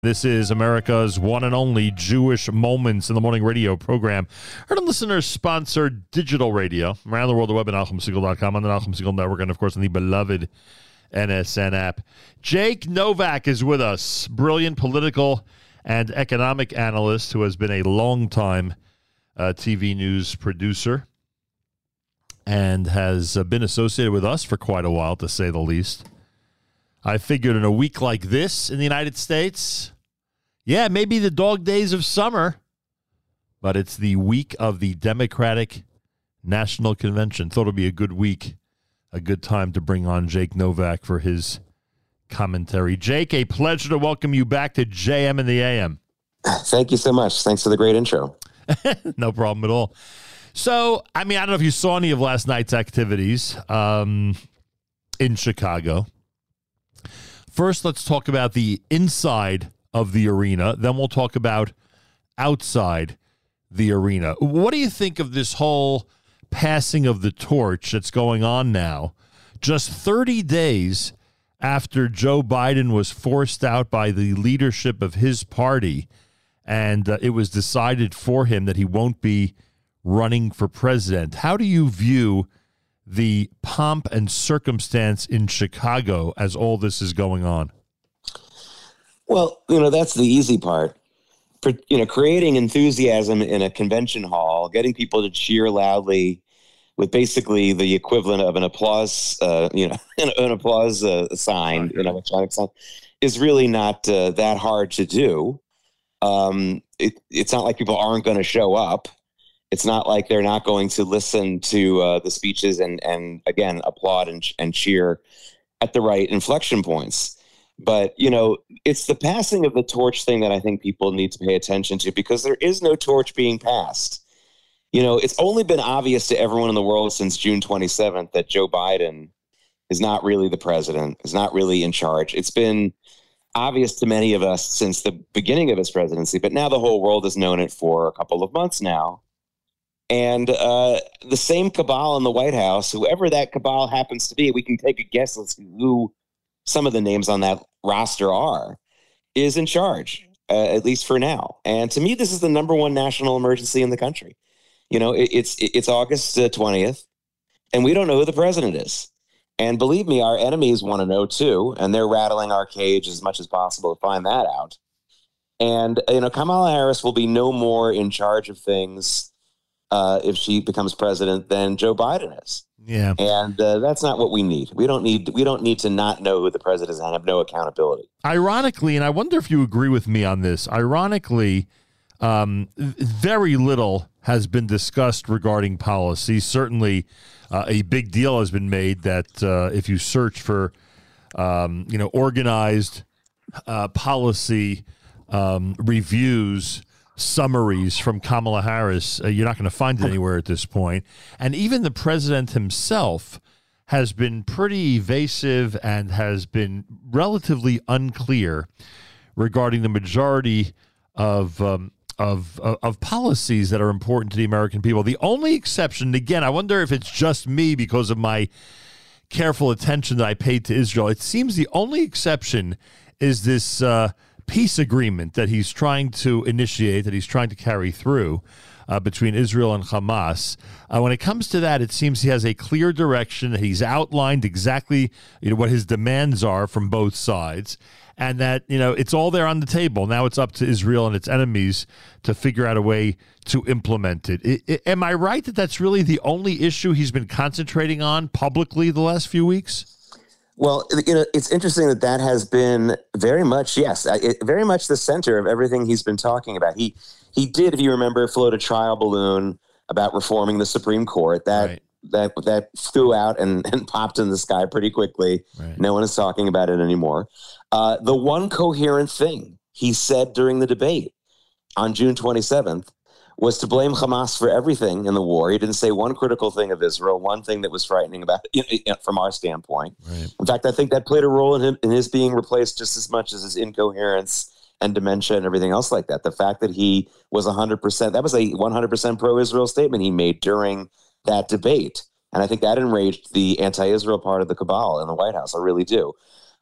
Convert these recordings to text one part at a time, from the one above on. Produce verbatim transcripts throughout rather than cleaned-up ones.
This is America's one and only Jewish Moments in the Morning radio program. Heard on listeners-sponsored digital radio around the world, the web at Nachum Segal dot com, on the Nachum Segal Network, and, of course, on the beloved N S N app. Jake Novak is with us, brilliant political and economic analyst who has been a long-time uh, T V news producer and has uh, been associated with us for quite a while, to say the least. I figured in a week like this in the United States, yeah, maybe the dog days of summer, but it's the week of the Democratic National Convention. Thought it would be a good week, a good time to bring on Jake Novak for his commentary. Jake, a pleasure to welcome you back to J M in the A M. Thank you so much. Thanks for the great intro. No problem at all. So, I mean, I don't know if you saw any of last night's activities um, in Chicago. First, let's talk about the inside of the arena. Then we'll talk about outside the arena. What do you think of this whole passing of the torch that's going on now, just thirty days after Joe Biden was forced out by the leadership of his party, and uh, it was decided for him that he won't be running for president? How do you view the pomp and circumstance in Chicago as all this is going on? Well, you know, that's the easy part. For, you know, creating enthusiasm in a convention hall, getting people to cheer loudly with basically the equivalent of an applause, uh, you know, an, an applause uh, sign, an electronic sign, is really not uh, that hard to do. Um, it, it's not like people aren't going to show up. It's not like they're not going to listen to uh, the speeches and, and again, applaud and, and cheer at the right inflection points. But, you know, it's the passing of the torch thing that I think people need to pay attention to, because there is no torch being passed. You know, it's only been obvious to everyone in the world since June twenty-seventh that Joe Biden is not really the president, is not really in charge. It's been obvious to many of us since the beginning of his presidency, but now the whole world has known it for a couple of months now. And uh, the same cabal in the White House, whoever that cabal happens to be, we can take a guess as to who some of the names on that roster are, is in charge, uh, at least for now. And to me, this is the number one national emergency in the country. You know, it, it's it's August twentieth, and we don't know who the president is. And believe me, our enemies want to know too, and they're rattling our cage as much as possible to find that out. And, you know, Kamala Harris will be no more in charge of things Uh, if she becomes president than Joe Biden is. Yeah. And uh, that's not what we need. We don't need we don't need to not know who the president is and have no accountability. Ironically, and I wonder if you agree with me on this, ironically, um, very little has been discussed regarding policy. Certainly uh, a big deal has been made that uh, if you search for, um, you know, organized uh, policy um, reviews, summaries from Kamala Harris, uh, you're not going to find it anywhere at this point. And even the president himself has been pretty evasive and has been relatively unclear regarding the majority of um, of uh, of policies that are important to the American people. The only exception, again, I wonder if it's just me because of my careful attention that I paid to Israel. It seems the only exception is this uh, peace agreement that he's trying to initiate, that he's trying to carry through uh, between Israel and Hamas. Uh, when it comes to that, it seems he has a clear direction. He's outlined exactly, you know, what his demands are from both sides, and that, you know, it's all there on the table. Now it's up to Israel and its enemies to figure out a way to implement it. I, I, am I right that that's really the only issue he's been concentrating on publicly the last few weeks? Well, you know, it's interesting that that has been very much, yes, it, very much the center of everything he's been talking about. He he did, if you remember, float a trial balloon about reforming the Supreme Court. That right. that that flew out and, and popped in the sky pretty quickly. Right. No one is talking about it anymore. Uh, the one coherent thing he said during the debate on June twenty-seventh was to blame Hamas for everything in the war. He didn't say one critical thing of Israel, one thing that was frightening about it from our standpoint. Right. In fact, I think that played a role in him in his being replaced just as much as his incoherence and dementia and everything else like that. The fact that he was one hundred percent, that was a one hundred percent pro-Israel statement he made during that debate. And I think that enraged the anti-Israel part of the cabal in the White House. I really do.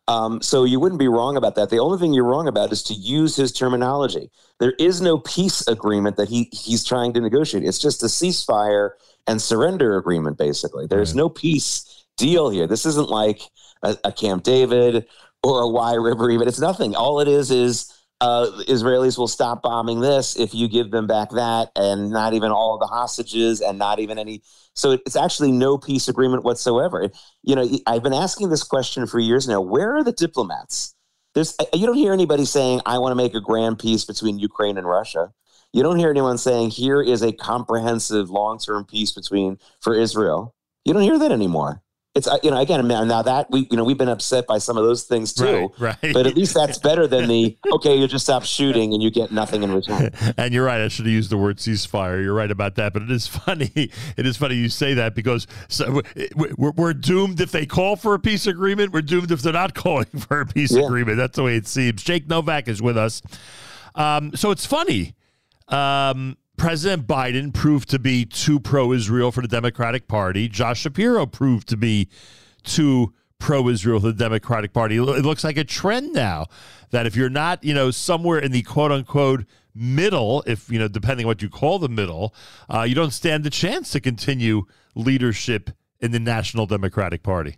Um, so you wouldn't be wrong about that. The only thing you're wrong about is to use his terminology. There is no peace agreement that he he's trying to negotiate. It's just a ceasefire and surrender agreement, basically. There's right. no peace deal here. This isn't like a, a Camp David or a Y River even. It's nothing. All it is is uh, Israelis will stop bombing this if you give them back that, and not even all of the hostages and not even any. So it's actually no peace agreement whatsoever. You know, I've been asking this question for years now. Where are the diplomats? There's, you don't hear anybody saying, I want to make a grand peace between Ukraine and Russia. You don't hear anyone saying, here is a comprehensive long-term peace between for Israel. You don't hear that anymore. It's, you know, again, now that we, you know, we've been upset by some of those things too, right, right. But at least that's better than the, okay, you just stop shooting and you get nothing in return. And you're right. I should have used the word ceasefire. You're right about that. But it is funny. It is funny you say that because so we're, we're doomed if they call for a peace agreement. We're doomed if they're not calling for a peace yeah. agreement. That's the way it seems. Jake Novak is with us. Um, so it's funny. Um, President Biden proved to be too pro-Israel for the Democratic Party. Josh Shapiro proved to be too pro-Israel for the Democratic Party. It looks like a trend now that if you're not, you know, somewhere in the quote-unquote middle, if, you know, depending on what you call the middle, uh, you don't stand a chance to continue leadership in the National Democratic Party.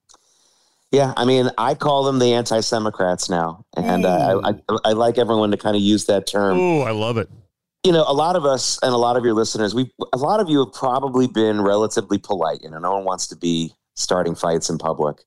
Yeah, I mean, I call them the anti-Semocrats now, and uh, I, I, I like everyone to kind of use that term. Oh, I love it. You know, a lot of us and a lot of your listeners, we a lot of you have probably been relatively polite. You know, no one wants to be starting fights in public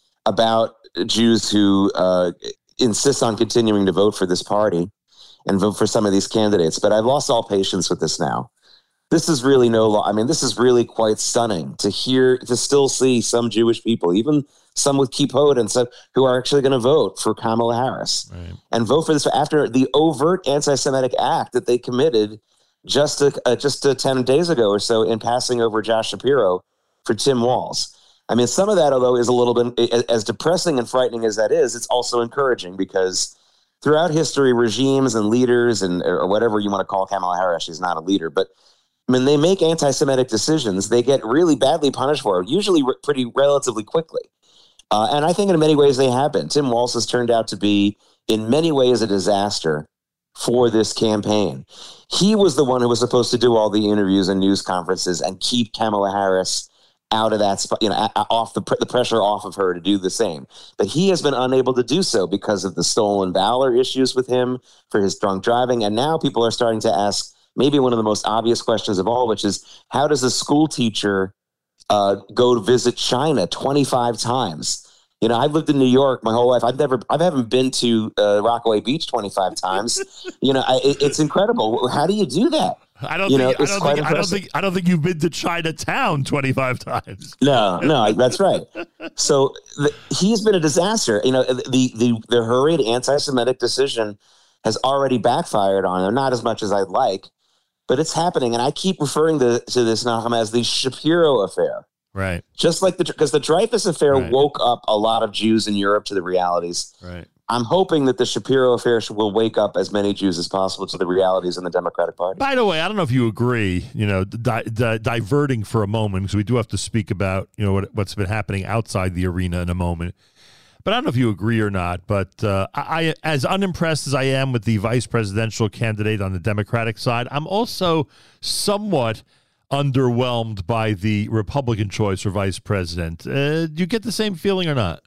about Jews who uh, insist on continuing to vote for this party and vote for some of these candidates. But I've lost all patience with this now. This is really no law. I mean, this is really quite stunning to hear, to still see some Jewish people, even some with kippot and some who are actually going to vote for Kamala Harris right. and vote for this after the overt anti-Semitic act that they committed just a, uh, just a ten days ago or so in passing over Josh Shapiro for Tim Walz. I mean, some of that, although is a little bit as depressing and frightening as that is, it's also encouraging because throughout history, regimes and leaders and or whatever you want to call Kamala Harris, she's not a leader, but when they make anti-Semitic decisions, they get really badly punished for it, usually re- pretty relatively quickly. Uh, and I think in many ways they have been. Tim Walz has turned out to be, in many ways, a disaster for this campaign. He was the one who was supposed to do all the interviews and news conferences and keep Kamala Harris out of that spot, you know, off the, the pressure off of her to do the same. But he has been unable to do so because of the stolen valor issues with him for his drunk driving. And now people are starting to ask maybe one of the most obvious questions of all, which is how does a school teacher uh, go to visit China twenty-five times? You know, I've lived in New York my whole life. I've never, I haven't been to uh, Rockaway Beach twenty-five times. You know, I, it, it's incredible. How do you do that? I don't you think. Know, I, don't think I don't think. I don't think you've been to Chinatown twenty-five times. No, no, that's right. So the, he's been a disaster. You know, the the the hurried anti-Semitic decision has already backfired on him. Not as much as I'd like, but it's happening. And I keep referring to to this, Nachum, as the Shapiro affair. Right. Just like the, because the Dreyfus affair right. woke up a lot of Jews in Europe to the realities. Right. I'm hoping that the Shapiro affair will wake up as many Jews as possible to the realities in the Democratic Party. By the way, I don't know if you agree, you know, di- di- diverting for a moment, because we do have to speak about, you know, what, what's been happening outside the arena in a moment. But I don't know if you agree or not, but uh, I, I, as unimpressed as I am with the vice presidential candidate on the Democratic side, I'm also somewhat underwhelmed by the Republican choice for vice president. Uh, do you get the same feeling or not?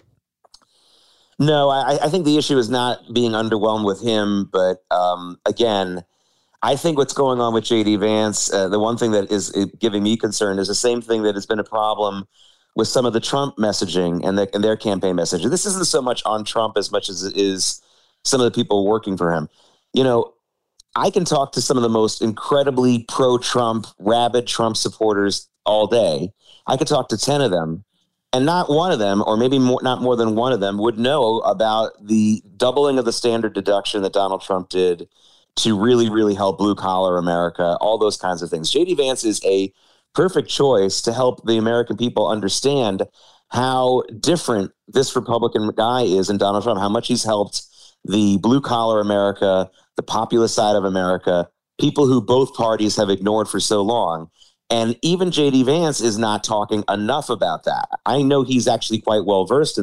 No, I, I think the issue is not being underwhelmed with him. But um, again, I think what's going on with J D Vance, uh, the one thing that is giving me concern is the same thing that has been a problem with some of the Trump messaging and, the, and their campaign messaging. This isn't so much on Trump as much as it is some of the people working for him. You know, I can talk to some of the most incredibly pro-Trump, rabid Trump supporters all day. I could talk to ten of them, and not one of them, or maybe more, not more than one of them, would know about the doubling of the standard deduction that Donald Trump did to really, really help blue-collar America, all those kinds of things. J D Vance is a perfect choice to help the American people understand how different this Republican guy is than Donald Trump, how much he's helped the blue-collar America, the populist side of America, people who both parties have ignored for so long. And even J D Vance is not talking enough about that. I know he's actually quite well versed in that.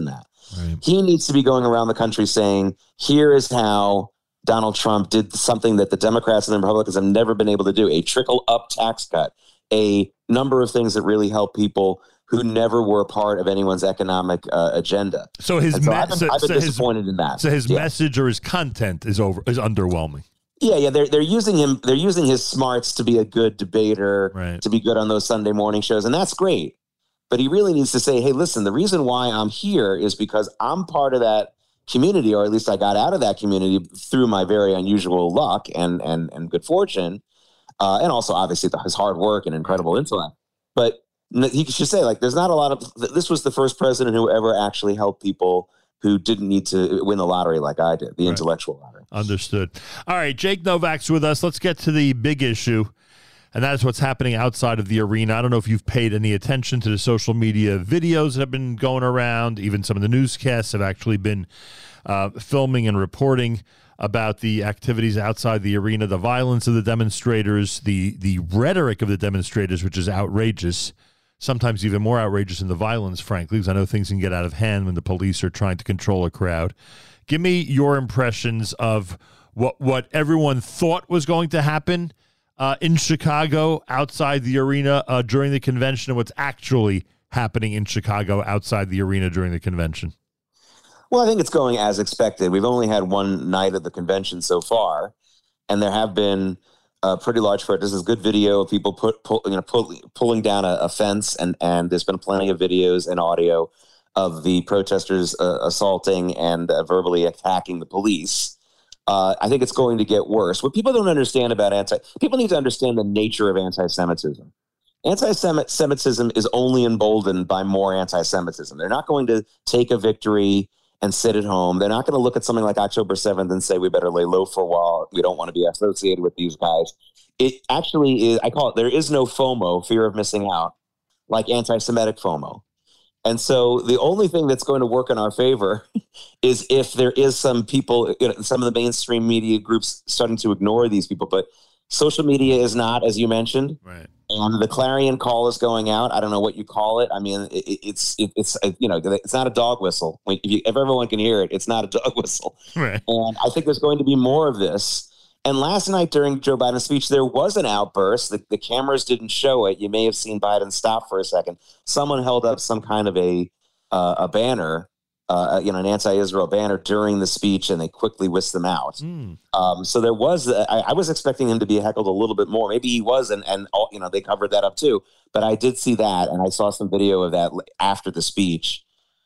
Right. He needs to be going around the country saying, here is how Donald Trump did something that the Democrats and the Republicans have never been able to do, a trickle-up tax cut, a number of things that really help people who never were part of anyone's economic uh, agenda. So his so me- I've been, so, I've been so disappointed his, in that. So his yeah. message or his content is over is underwhelming. Yeah, yeah, they're they're using him. They're using his smarts to be a good debater, right. to be good on those Sunday morning shows, and that's great. But he really needs to say, "Hey, listen, the reason why I'm here is because I'm part of that community, or at least I got out of that community through my very unusual luck and and and good fortune, uh, and also obviously his hard work and incredible intellect." But he should say, like, there's not a lot of. This was the first president who ever actually helped people who didn't need to win the lottery like I did, the right. intellectual lottery. Understood. All right, Jake Novak's with us. Let's get to the big issue, and that is what's happening outside of the arena. I don't know if you've paid any attention to the social media videos that have been going around. Even some of the newscasts have actually been uh, filming and reporting about the activities outside the arena, the violence of the demonstrators, the the rhetoric of the demonstrators, which is outrageous. Sometimes even more outrageous than the violence, frankly, because I know things can get out of hand when the police are trying to control a crowd. Give me your impressions of what what everyone thought was going to happen uh, in Chicago outside the arena uh, during the convention and what's actually happening in Chicago outside the arena during the convention. Well, I think it's going as expected. We've only had one night of the convention so far, and there have been a pretty large crowd. This is good video of people put, pull, you know, pull, pulling down a, a fence, and, and there's been plenty of videos and audio of the protesters uh, assaulting and uh, verbally attacking the police. Uh, I think it's going to get worse. What people don't understand about anti, people need to understand the nature of anti-Semitism. Anti-Semitism is only emboldened by more anti-Semitism. They're not going to take a victory and sit at home. They're not going to look at something like October seventh and say, we better lay low for a while. We don't want to be associated with these guys. It actually is, I call it, there is no FOMO, fear of missing out, like anti-Semitic FOMO. And so the only thing that's going to work in our favor is if there is some people, you know, some of the mainstream media groups starting to ignore these people. But social media is not, as you mentioned. Right. And the clarion call is going out. I don't know what you call it. I mean, it, it's it, it's you know, it's not a dog whistle. If, you, if everyone can hear it, it's not a dog whistle. Right. And I think there's going to be more of this. And last night during Joe Biden's speech, there was an outburst. The, the cameras didn't show it. You may have seen Biden stop for a second. Someone held up some kind of a uh, a banner, uh, you know, an anti-Israel banner during the speech, and they quickly whisked them out. Mm. Um, so there was, I, I was expecting him to be heckled a little bit more. Maybe he was, and, and you know, they covered that up too. But I did see that, and I saw some video of that after the speech.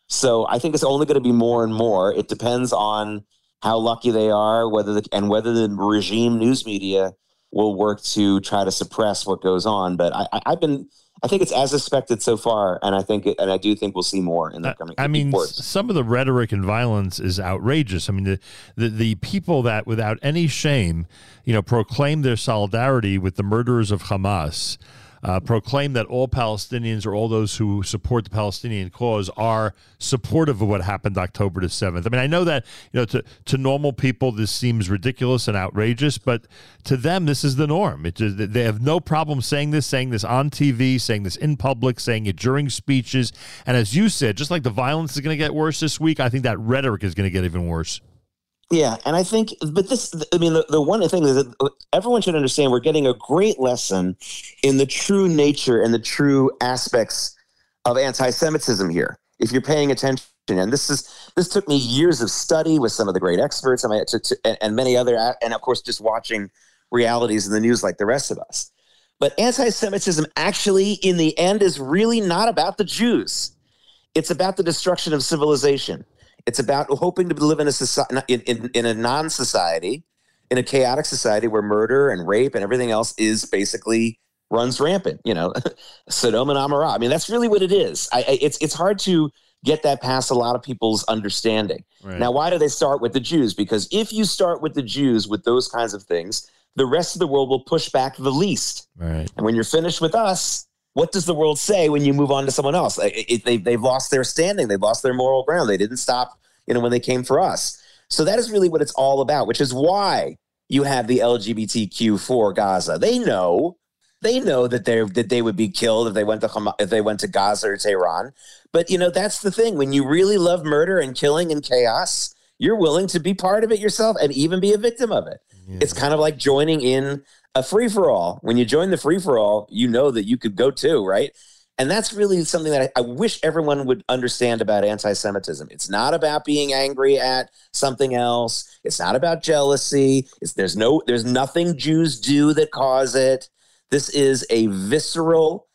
So I think it's only going to be more and more. It depends on how lucky they are, whether the, and whether the regime news media will work to try to suppress what goes on. But I, I, I've been, I think it's as expected so far, and I think, it, and I do think we'll see more in the coming. I mean, reports. Some of the rhetoric and violence is outrageous. I mean, the, the the people that, without any shame, you know, proclaim their solidarity with the murderers of Hamas. Uh, proclaim that all Palestinians or all those who support the Palestinian cause are supportive of what happened October the seventh. I mean, I know that, you know, to, to normal people, this seems ridiculous and outrageous, but to them, this is the norm. It just, they have no problem saying this, saying this on T V, saying this in public, saying it during speeches. And as you said, just like the violence is going to get worse this week, I think that rhetoric is going to get even worse. Yeah, and I think, but this, I mean, the, the one thing is that everyone should understand we're getting a great lesson in the true nature and the true aspects of anti-Semitism here, if you're paying attention. And this is this took me years of study with some of the great experts and, to, to, and, and many other, and of course, just watching realities in the news like the rest of us. But anti-Semitism actually, in the end, is really not about the Jews. It's about the destruction of civilization. It's about hoping to live in a society, in, in, in a non-society, in a chaotic society where murder and rape and everything else is basically runs rampant. You know, Sodom and Amorah. I mean, that's really what it is. I, I, it's it's hard to get that past a lot of people's understanding. Right. Now, why do they start with the Jews? Because if you start with the Jews with those kinds of things, the rest of the world will push back the least. Right. And when you're finished with us, what does the world say when you move on to someone else? It, it, they, they've lost their standing. They've lost their moral ground. They didn't stop, you know, when they came for us. So that is really what it's all about, which is why you have the L G B T Q for Gaza. They know They know that they that they would be killed if they went to Ham- if they went to Gaza or Tehran. But you know, that's the thing. When you really love murder and killing and chaos, you're willing to be part of it yourself and even be a victim of it. Yeah. It's kind of like joining in a free for all. When you join the free for all, you know that you could go too, right? And that's really something that I, I wish everyone would understand about anti-Semitism. It's not about being angry at something else. It's not about jealousy. It's, there's no, there's nothing Jews do that cause it. This is a visceral,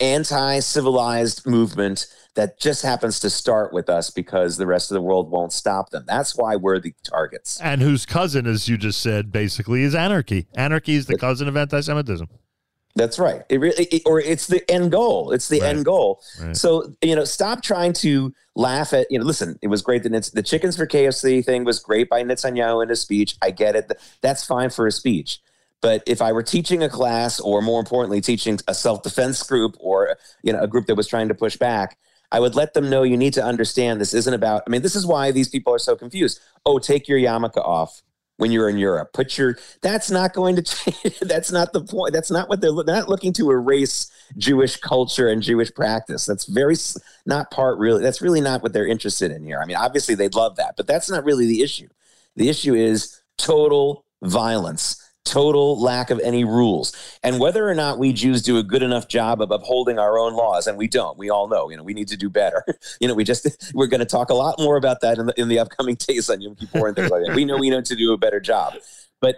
anti-civilized movement that just happens to start with us because the rest of the world won't stop them. That's why we're the targets. And whose cousin, as you just said, basically is anarchy. Anarchy is the cousin of anti-Semitism. That's right. It really, it, or it's the end goal. It's the right. end goal. Right. So, you know, stop trying to laugh at, you know, listen, it was great that it's, the chickens for K F C thing was great by Netanyahu in his speech. I get it. That's fine for a speech. But if I were teaching a class, or more importantly, teaching a self-defense group, or, you know, a group that was trying to push back, I would let them know you need to understand this isn't about, I mean, this is why these people are so confused. Oh, take your yarmulke off when you're in Europe. Put your, that's not going to change. That's not the point. That's not what they're, they're not looking to erase Jewish culture and Jewish practice. That's very, not part really, that's really not what they're interested in here. I mean, obviously they'd love that, but that's not really the issue. The issue is total violence. Total lack of any rules. And whether or not we Jews do a good enough job of upholding our own laws, and we don't, we all know, you know, we need to do better. You know, we just, we're going to talk a lot more about that in the, in the upcoming days on Yom Kippur and things like that. We know we need to do a better job. But,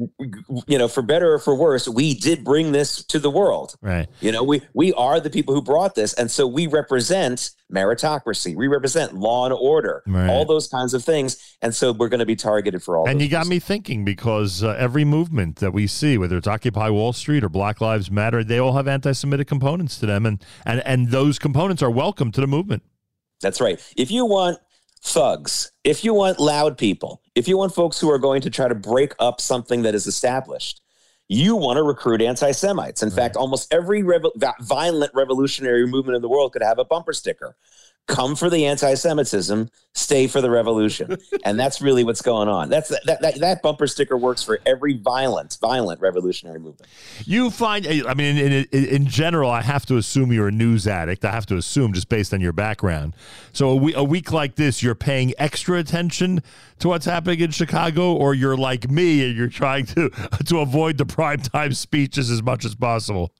you know, for better or for worse, we did bring this to the world. Right. You know, we, we are the people who brought this. And so we represent meritocracy. We represent law and order, right. all those kinds of things. And so we're going to be targeted for all And those you got reasons. me thinking, because uh, every movement that we see, whether it's Occupy Wall Street or Black Lives Matter, they all have anti-Semitic components to them. And, and, and those components are welcome to the movement. That's right. If you want thugs, if you want loud people, if you want folks who are going to try to break up something that is established, you want to recruit anti-Semites. In right. fact, almost every revo- violent revolutionary movement in the world could have a bumper sticker. Come for the anti-Semitism, stay for the revolution. And that's really what's going on. That's that, that that bumper sticker works for every violent, violent revolutionary movement. You find, I mean, in, in, in general, I have to assume you're a news addict. I have to assume just based on your background. So a week, a week like this, you're paying extra attention to what's happening in Chicago, or you're like me and you're trying to to avoid the primetime speeches as much as possible?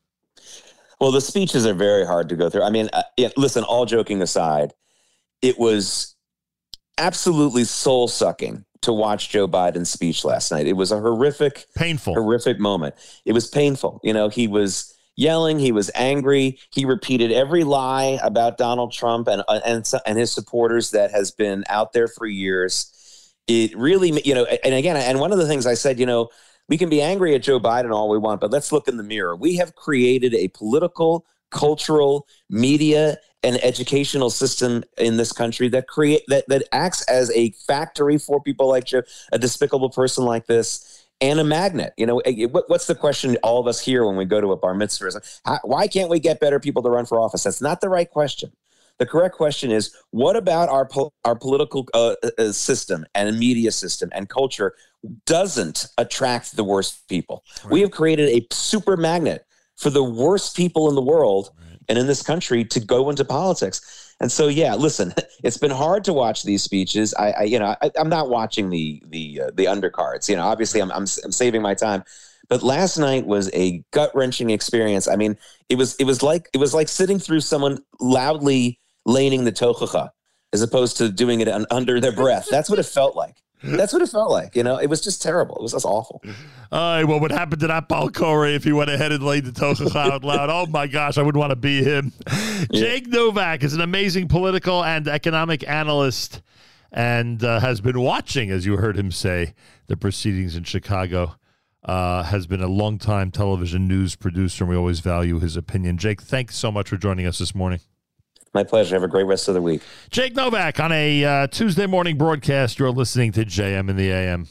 Well, the speeches are very hard to go through. I mean, uh, yeah, listen, all joking aside, it was absolutely soul-sucking to watch Joe Biden's speech last night. It was a horrific, painful, horrific moment. It was painful. You know, he was yelling. He was angry. He repeated every lie about Donald Trump and and, and his supporters that has been out there for years. It really, you know, and again, and one of the things I said, you know, we can be angry at Joe Biden all we want, but let's look in the mirror. We have created a political, cultural, media, and educational system in this country that create that that acts as a factory for people like Joe, a despicable person like this, and a magnet. You know, what's the question all of us hear when we go to a bar mitzvah? How, why can't we get better people to run for office? That's not the right question. The correct question is, what about our po- our political uh, uh, system and media system and culture doesn't attract the worst people? Right. We have created a super magnet for the worst people in the world right. and in this country to go into politics. And so, yeah, listen, it's been hard to watch these speeches. I, I you know, I, I'm not watching the the uh, the undercards. You know, obviously, I'm, I'm I'm saving my time. But last night was a gut wrenching experience. I mean, it was it was like it was like sitting through someone loudly laning the tochacha as opposed to doing it un- under their breath. That's what it felt like. That's what it felt like. You know, it was just terrible. It was just awful. All right, well, what happened to that Paul Corey if he went ahead and laid the tochacha out loud? Oh, my gosh, I wouldn't want to be him. Yeah. Jake Novak is an amazing political and economic analyst and uh, has been watching, as you heard him say, the proceedings in Chicago. Uh, has been a longtime television news producer, and we always value his opinion. Jake, thanks so much for joining us this morning. My pleasure. Have a great rest of the week. Jake Novak on a uh, Tuesday morning broadcast. You're listening to J M in the A M.